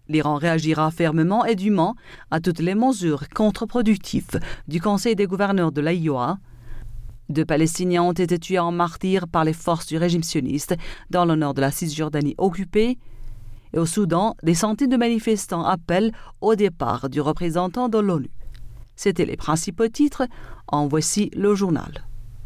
L'Iran réagira fermement et dûment à toutes les mesures contre-productives du Conseil des gouverneurs de l'AIOA. 2 Palestiniens ont été tués en martyrs par les forces du régime sioniste dans le nord de la Cisjordanie occupée. Et au Soudan, des centaines de manifestants appellent au départ du représentant de l'ONU. C'étaient les principaux titres. En voici le journal.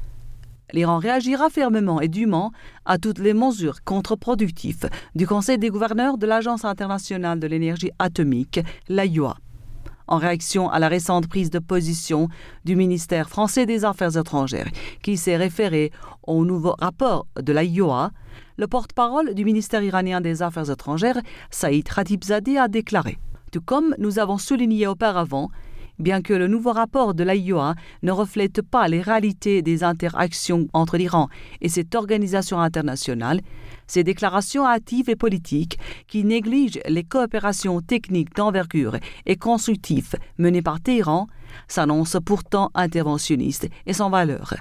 L'Iran réagira fermement et dûment à toutes les mesures contre-productives du Conseil des gouverneurs de l'Agence internationale de l'énergie atomique, l'AIOA. En réaction à la récente prise de position du ministère français des Affaires étrangères, qui s'est référé au nouveau rapport de l'AIOA, le porte-parole du ministère iranien des Affaires étrangères, Saïd Khatibzadeh, a déclaré « Tout comme nous avons souligné auparavant, bien que le nouveau rapport de l'AIOA ne reflète pas les réalités des interactions entre l'Iran et cette organisation internationale, ces déclarations hâtives et politiques qui négligent les coopérations techniques d'envergure et constructives menées par Téhéran s'annoncent pourtant interventionnistes et sans valeur.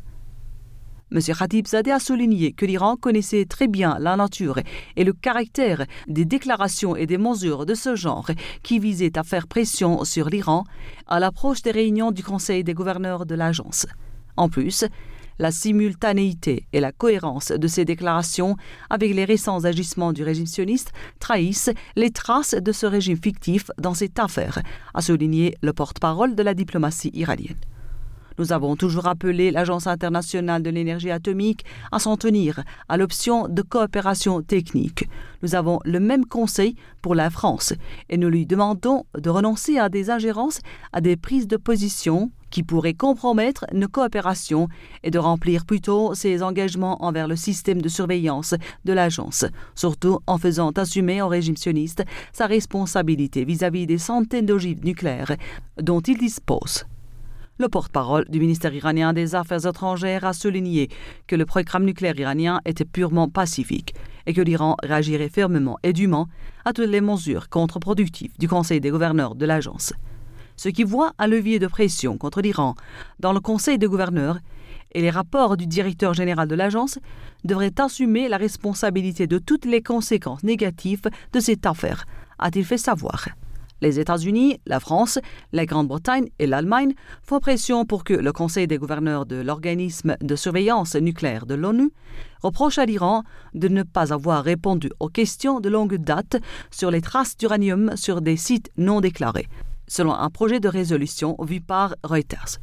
M. Khatibzadeh a souligné que l'Iran connaissait très bien la nature et le caractère des déclarations et des mesures de ce genre qui visaient à faire pression sur l'Iran à l'approche des réunions du Conseil des gouverneurs de l'agence. En plus, la simultanéité et la cohérence de ces déclarations avec les récents agissements du régime sioniste trahissent les traces de ce régime fictif dans cette affaire, a souligné le porte-parole de la diplomatie iranienne. Nous avons toujours appelé l'Agence internationale de l'énergie atomique à s'en tenir à l'option de coopération technique. Nous avons le même conseil pour la France et nous lui demandons de renoncer à des ingérences, à des prises de position qui pourraient compromettre nos coopérations et de remplir plutôt ses engagements envers le système de surveillance de l'agence, surtout en faisant assumer au régime sioniste sa responsabilité vis-à-vis des centaines d'ogives nucléaires dont il dispose. Le porte-parole du ministère iranien des Affaires étrangères a souligné que le programme nucléaire iranien était purement pacifique et que l'Iran réagirait fermement et dûment à toutes les mesures contre-productives du Conseil des gouverneurs de l'agence. Ce qui voit un levier de pression contre l'Iran dans le Conseil des gouverneurs et les rapports du directeur général de l'agence devraient assumer la responsabilité de toutes les conséquences négatives de cette affaire, a-t-il fait savoir. Les États-Unis, la France, la Grande-Bretagne et l'Allemagne font pression pour que le Conseil des gouverneurs de l'organisme de surveillance nucléaire de l'ONU reproche à l'Iran de ne pas avoir répondu aux questions de longue date sur les traces d'uranium sur des sites non déclarés, selon un projet de résolution vu par Reuters.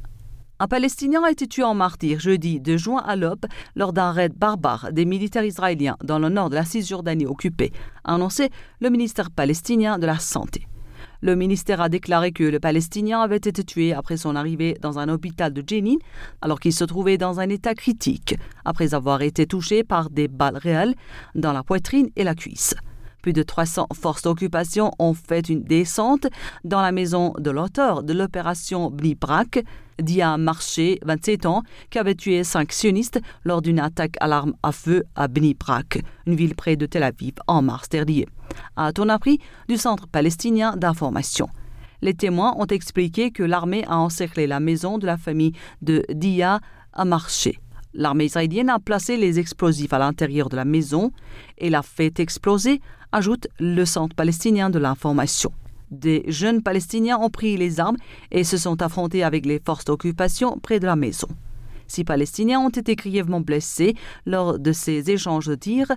Un Palestinien a été tué en martyr jeudi 2 juin à l'aube lors d'un raid barbare des militaires israéliens dans le nord de la Cisjordanie occupée, a annoncé le ministère palestinien de la Santé. Le ministère a déclaré que le Palestinien avait été tué après son arrivée dans un hôpital de Jenin, alors qu'il se trouvait dans un état critique, après avoir été touché par des balles réelles dans la poitrine et la cuisse. Plus de 300 forces d'occupation ont fait une descente dans la maison de l'auteur de l'opération Bni Brak, Dia Marché, 27 ans, qui avait tué 5 sionistes lors d'une attaque à l'arme à feu à Bni Brak, une ville près de Tel Aviv, en mars dernier, a-t-on appris du Centre palestinien d'information. Les témoins ont expliqué que l'armée a encerclé la maison de la famille de Dia Marché. L'armée israélienne a placé les explosifs à l'intérieur de la maison et l'a fait exploser, ajoute le Centre palestinien de l'information. Des jeunes Palestiniens ont pris les armes et se sont affrontés avec les forces d'occupation près de la maison. 6 Palestiniens ont été grièvement blessés lors de ces échanges de tirs,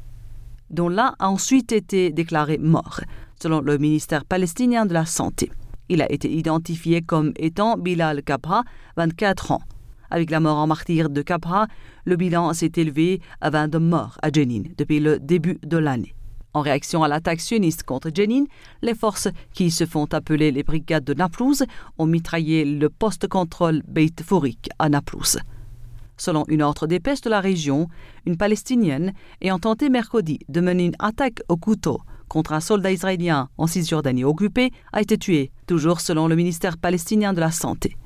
dont l'un a ensuite été déclaré mort, selon le ministère palestinien de la Santé. Il a été identifié comme étant Bilal Kabra, 24 ans. Avec la mort en martyr de Kabra, le bilan s'est élevé à 22 morts à Jenin depuis le début de l'année. En réaction à l'attaque sioniste contre Jenin, les forces qui se font appeler les brigades de Naplouse ont mitraillé le poste de contrôle Beit Fourik à Naplouse. Selon une autre dépêche de la région, une Palestinienne ayant tenté mercredi de mener une attaque au couteau contre un soldat israélien en Cisjordanie occupée a été tuée, toujours selon le ministère palestinien de la Santé.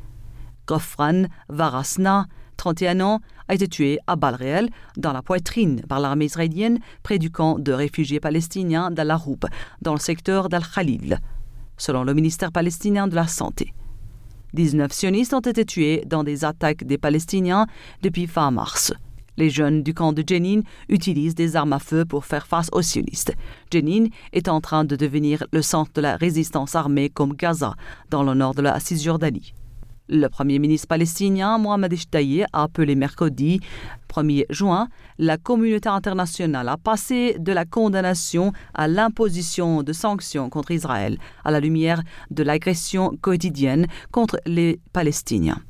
Gofran Varasna, 31 ans, a été tué à balles réelles dans la poitrine par l'armée israélienne près du camp de réfugiés palestiniens d'Al-Aroub, dans le secteur d'Al-Khalil, selon le ministère palestinien de la Santé. 19 sionistes ont été tués dans des attaques des Palestiniens depuis fin mars. Les jeunes du camp de Jenin utilisent des armes à feu pour faire face aux sionistes. Jenin est en train de devenir le centre de la résistance armée comme Gaza, dans le nord de la Cisjordanie. Le premier ministre palestinien Mohamed Shtayyeh a appelé mercredi 1er juin la communauté internationale à passer de la condamnation à l'imposition de sanctions contre Israël à la lumière de l'agression quotidienne contre les Palestiniens.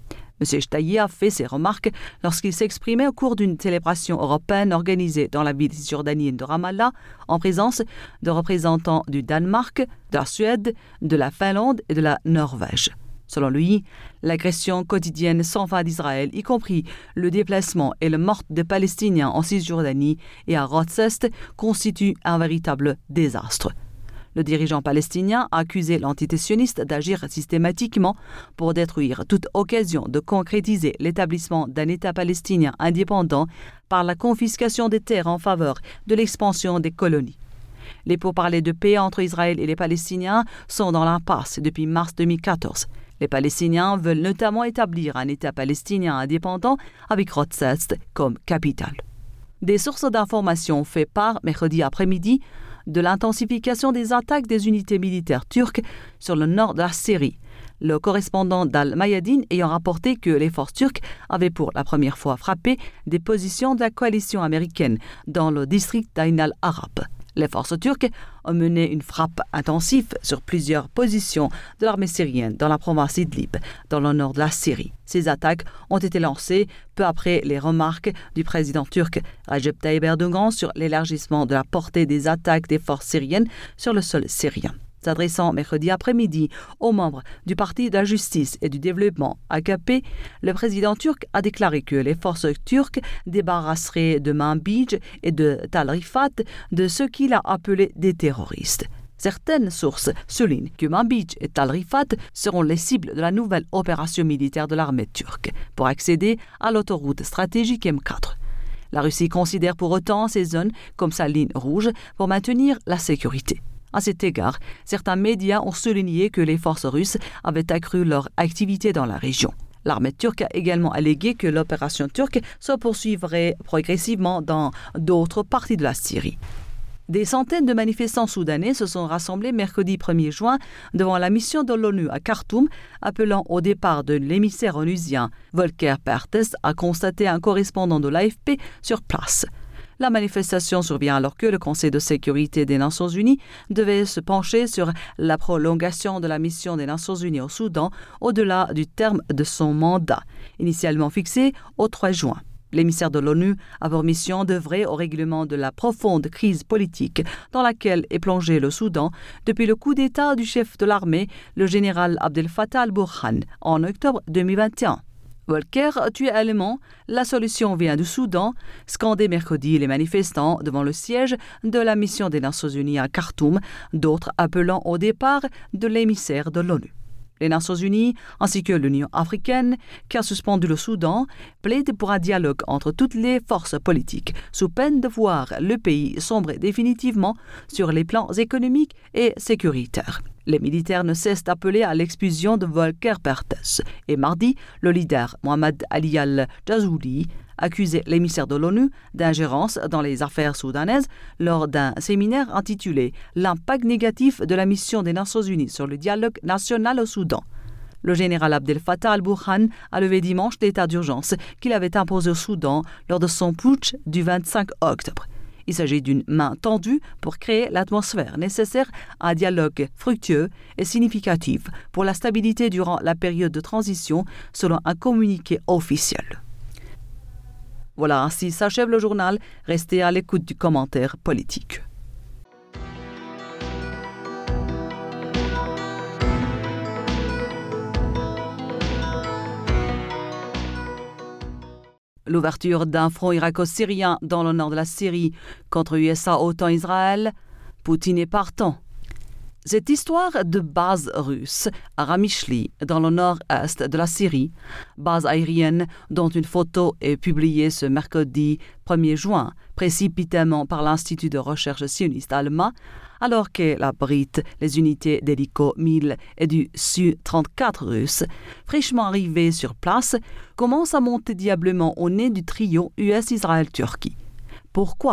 M. Shtayyeh a fait ces remarques lorsqu'il s'exprimait au cours d'une célébration européenne organisée dans la ville cisjordanienne de Ramallah en présence de représentants du Danemark, de la Suède, de la Finlande et de la Norvège. Selon lui, l'agression quotidienne sans fin d'Israël, y compris le déplacement et le meurtre des Palestiniens en Cisjordanie et à Rotz-Est, constitue un véritable désastre. Le dirigeant palestinien a accusé l'entité sioniste d'agir systématiquement pour détruire toute occasion de concrétiser l'établissement d'un État palestinien indépendant par la confiscation des terres en faveur de l'expansion des colonies. Les pourparlers de paix entre Israël et les Palestiniens sont dans l'impasse depuis mars 2014. Les Palestiniens veulent notamment établir un État palestinien indépendant avec Rotz-Est comme capitale. Des sources d'informations ont fait part mercredi après-midi de l'intensification des attaques des unités militaires turques sur le nord de la Syrie. Le correspondant d'Al-Mayadin ayant rapporté que les forces turques avaient pour la première fois frappé des positions de la coalition américaine dans le district d'Ain al-Arab. Les forces turques ont mené une frappe intensive sur plusieurs positions de l'armée syrienne dans la province d'Idlib, dans le nord de la Syrie. Ces attaques ont été lancées peu après les remarques du président turc Recep Tayyip Erdogan sur l'élargissement de la portée des attaques des forces syriennes sur le sol syrien. S'adressant mercredi après-midi aux membres du Parti de la Justice et du Développement AKP, le président turc a déclaré que les forces turques débarrasseraient de Manbij et de Tal Rifat de ce qu'il a appelé des terroristes. Certaines sources soulignent que Manbij et Tal Rifat seront les cibles de la nouvelle opération militaire de l'armée turque pour accéder à l'autoroute stratégique M4. La Russie considère pour autant ces zones comme sa ligne rouge pour maintenir la sécurité. À cet égard, certains médias ont souligné que les forces russes avaient accru leur activité dans la région. L'armée turque a également allégué que l'opération turque se poursuivrait progressivement dans d'autres parties de la Syrie. Des centaines de manifestants soudanais se sont rassemblés mercredi 1er juin devant la mission de l'ONU à Khartoum, appelant au départ de l'émissaire onusien. Volker Perthes a constaté un correspondant de l'AFP sur place. La manifestation survient alors que le Conseil de sécurité des Nations Unies devait se pencher sur la prolongation de la mission des Nations Unies au Soudan au-delà du terme de son mandat, initialement fixé au 3 juin. L'émissaire de l'ONU a pour mission d'œuvrer au règlement de la profonde crise politique dans laquelle est plongé le Soudan depuis le coup d'État du chef de l'armée, le général Abdel Fattah al-Burhan, en octobre 2021. Volker tue allemand, la solution vient du Soudan, scandé mercredi les manifestants devant le siège de la mission des Nations Unies à Khartoum, d'autres appelant au départ de l'émissaire de l'ONU. Les Nations Unies, ainsi que l'Union africaine, qui a suspendu le Soudan, plaident pour un dialogue entre toutes les forces politiques, sous peine de voir le pays sombrer définitivement sur les plans économiques et sécuritaires. Les militaires ne cessent d'appeler à l'expulsion de Volker Perthes. Et mardi, le leader Mohamed Ali al-Jazouli accusait l'émissaire de l'ONU d'ingérence dans les affaires soudanaises lors d'un séminaire intitulé « L'impact négatif de la mission des Nations Unies sur le dialogue national au Soudan ». Le général Abdel Fattah al-Burhan a levé dimanche l'état d'urgence qu'il avait imposé au Soudan lors de son putsch du 25 octobre. Il s'agit d'une main tendue pour créer l'atmosphère nécessaire à un dialogue fructueux et significatif pour la stabilité durant la période de transition, selon un communiqué officiel. Voilà, ainsi s'achève le journal. Restez à l'écoute du commentaire politique. L'ouverture d'un front irako-syrien dans le nord de la Syrie contre USA OTAN Israël, Poutine est partant. Cette histoire de base russe à Ramishli, dans le nord-est de la Syrie, base aérienne dont une photo est publiée ce mercredi 1er juin, précipitamment par l'Institut de recherche sioniste Alma, alors qu'elle abrite les unités d'hélico 1000 et du Su-34 russe, fraîchement arrivés sur place, commencent à monter diablement au nez du trio US-Israël-Turquie. Pourquoi ?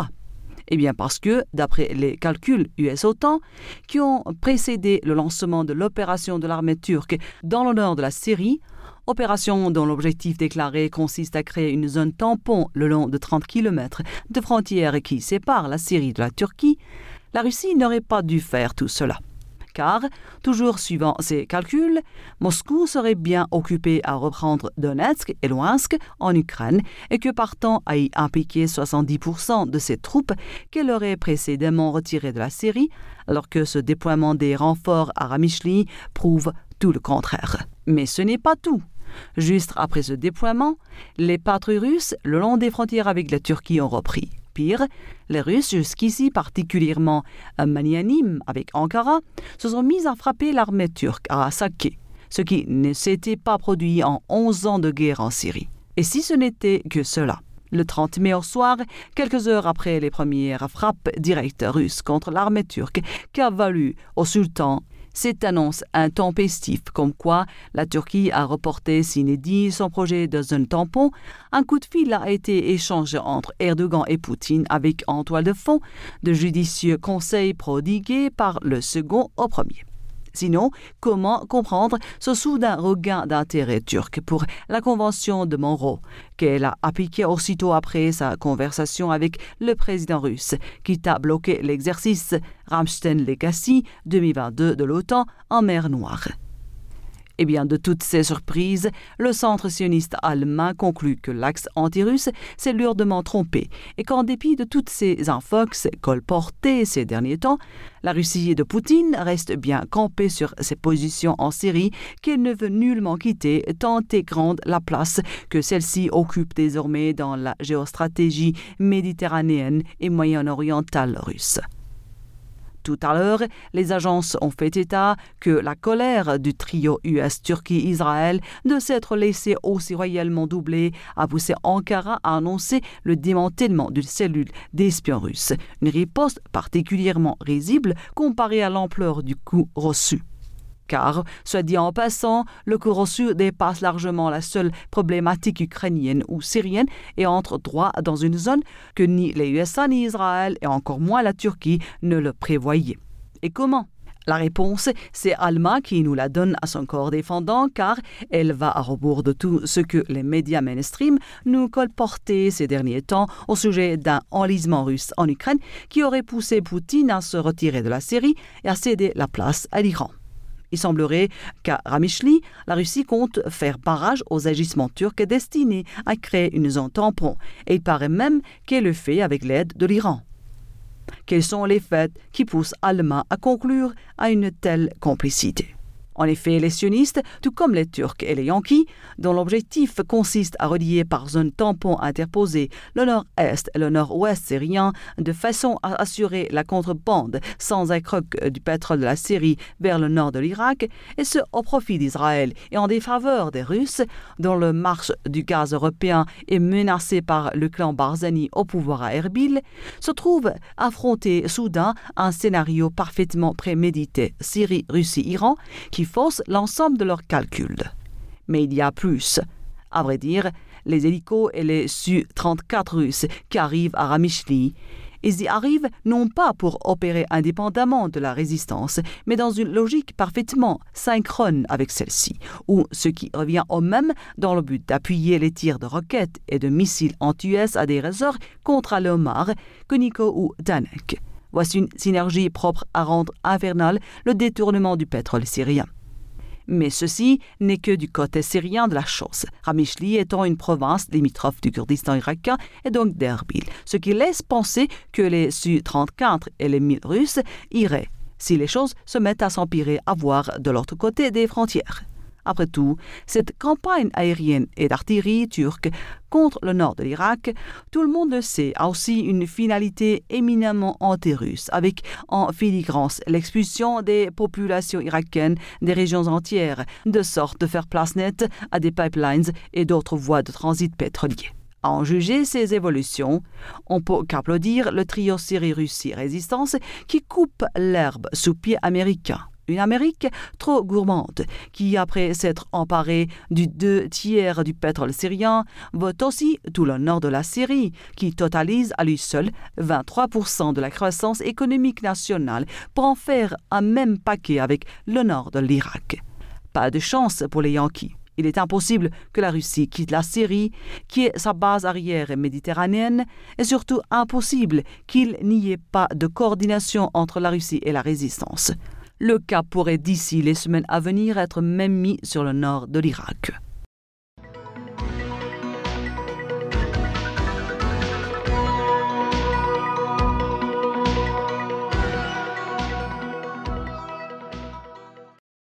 Eh bien parce que, d'après les calculs US-OTAN qui ont précédé le lancement de l'opération de l'armée turque dans le nord de la Syrie, opération dont l'objectif déclaré consiste à créer une zone tampon le long de 30 km de frontières qui séparent la Syrie de la Turquie, la Russie n'aurait pas dû faire tout cela. Car, toujours suivant ses calculs, Moscou serait bien occupé à reprendre Donetsk et Louhansk en Ukraine et que partant à y impliquer 70% de ses troupes qu'elle aurait précédemment retirées de la Syrie, alors que ce déploiement des renforts à Ramishli prouve tout le contraire. Mais ce n'est pas tout. Juste après ce déploiement, les patrouilles russes le long des frontières avec la Turquie ont repris. Pire, les Russes, jusqu'ici particulièrement magnanimes avec Ankara, se sont mis à frapper l'armée turque à Saké, ce qui ne s'était pas produit en 11 ans de guerre en Syrie. Et si ce n'était que cela, le 30 mai au soir, quelques heures après les premières frappes directes russes contre l'armée turque, qu'a valu au sultan cette annonce intempestive comme quoi la Turquie a reporté sine die son projet de zone tampon, un coup de fil a été échangé entre Erdogan et Poutine avec en toile de fond de judicieux conseils prodigués par le second au premier. Sinon, comment comprendre ce soudain regain d'intérêt turc pour la convention de Monroe, qu'elle a appliquée aussitôt après sa conversation avec le président russe, quitte à bloquer l'exercice Ramstein Legacy 2022 de l'OTAN en mer Noire. Eh bien, de toutes ces surprises, le centre sioniste allemand conclut que l'axe anti-russe s'est lourdement trompé et qu'en dépit de toutes ces infox colportées ces derniers temps, la Russie de Poutine reste bien campée sur ses positions en Syrie qu'elle ne veut nullement quitter tant est grande la place que celle-ci occupe désormais dans la géostratégie méditerranéenne et moyen-orientale russe. Tout à l'heure, les agences ont fait état que la colère du trio US-Turquie-Israël de s'être laissée aussi royalement doubler a poussé Ankara à annoncer le démantèlement d'une cellule d'espions russes, une riposte particulièrement risible comparée à l'ampleur du coup reçu. Car, soit dit en passant, le coup reçu dépasse largement la seule problématique ukrainienne ou syrienne et entre droit dans une zone que ni les USA ni Israël et encore moins la Turquie ne le prévoyaient. Et comment ? La réponse, c'est Alma qui nous la donne à son corps défendant car elle va à rebours de tout ce que les médias mainstream nous colportaient ces derniers temps au sujet d'un enlisement russe en Ukraine qui aurait poussé Poutine à se retirer de la Syrie et à céder la place à l'Iran. Il semblerait qu'à Ramishli, la Russie compte faire barrage aux agissements turcs destinés à créer une zone tampon, et il paraît même qu'elle le fait avec l'aide de l'Iran. Quels sont les faits qui poussent Alma à conclure à une telle complicité ? En effet, les sionistes, tout comme les Turcs et les Yankees, dont l'objectif consiste à relier par zone tampon interposée le nord-est et le nord-ouest syrien de façon à assurer la contrebande sans accroc du pétrole de la Syrie vers le nord de l'Irak, et ce au profit d'Israël et en défaveur des Russes, dont le marche du gaz européen est menacé par le clan Barzani au pouvoir à Erbil, se trouve affronté soudain un scénario parfaitement prémédité Syrie, Russie, Iran, qui force l'ensemble de leurs calculs. Mais il y a plus. À vrai dire, les hélicos et les Su-34 russes qui arrivent à Ramishli, ils y arrivent non pas pour opérer indépendamment de la résistance, mais dans une logique parfaitement synchrone avec celle-ci, ou ce qui revient au même dans le but d'appuyer les tirs de roquettes et de missiles anti-US à des ressorts contre Al-Omar, Koniko ou Danek. Voici une synergie propre à rendre infernal le détournement du pétrole syrien. Mais ceci n'est que du côté syrien de la chose, Ramishli étant une province limitrophe du Kurdistan irakien et donc d'Erbil, ce qui laisse penser que les Su-34 et les 1000 Russes iraient, si les choses se mettent à s'empirer, à voir de l'autre côté des frontières. Après tout, cette campagne aérienne et d'artillerie turque contre le nord de l'Irak, tout le monde le sait, a aussi une finalité éminemment anti-russe, avec en filigrane l'expulsion des populations irakiennes des régions entières, de sorte de faire place nette à des pipelines et d'autres voies de transit pétrolier. À en juger ces évolutions, on peut qu'applaudir le trio Syrie-Russie-Résistance qui coupe l'herbe sous pied américain. Une Amérique trop gourmande qui, après s'être emparée du 2/3 du pétrole syrien, vote aussi tout le nord de la Syrie, qui totalise à lui seul 23% de la croissance économique nationale, pour en faire un même paquet avec le nord de l'Irak. Pas de chance pour les Yankees. Il est impossible que la Russie quitte la Syrie, qui est sa base arrière méditerranéenne, et surtout impossible qu'il n'y ait pas de coordination entre la Russie et la résistance. Le cap pourrait d'ici les semaines à venir être même mis sur le nord de l'Irak.